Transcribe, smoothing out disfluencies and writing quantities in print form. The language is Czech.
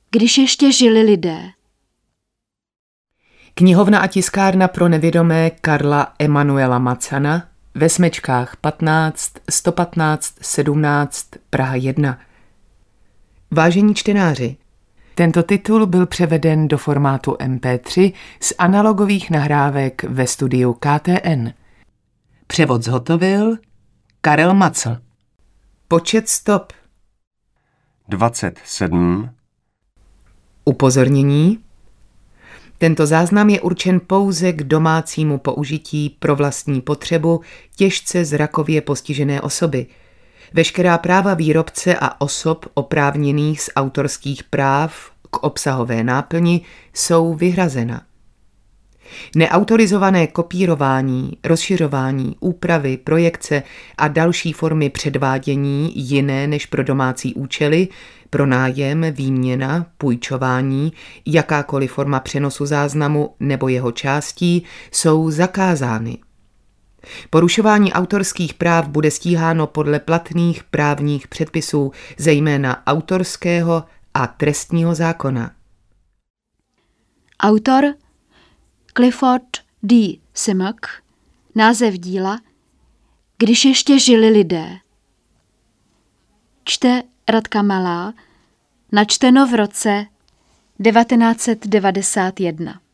Když ještě žili lidé. Knihovna a tiskárna pro nevědomé Karla Emanuela Macana ve Smečkách 15 115 17 Praha 1. Vážení čtenáři, tento titul byl převeden do formátu MP3 z analogových nahrávek ve studiu KTN. Převod zhotovil Karel Macl. Počet stop 27. Upozornění. Tento záznam je určen pouze k domácímu použití pro vlastní potřebu těžce zrakově postižené osoby. Veškerá práva výrobce a osob oprávněných z autorských práv k obsahové náplni jsou vyhrazena. Neautorizované kopírování, rozšiřování, úpravy, projekce a další formy předvádění jiné než pro domácí účely, pronájem, výměna, půjčování, jakákoliv forma přenosu záznamu nebo jeho částí jsou zakázány. Porušování autorských práv bude stíháno podle platných právních předpisů, zejména autorského a trestního zákona. Autor Clifford D. Simak. Název díla Když ještě žili lidé. Čte Radka Malá. Načteno v roce 1991.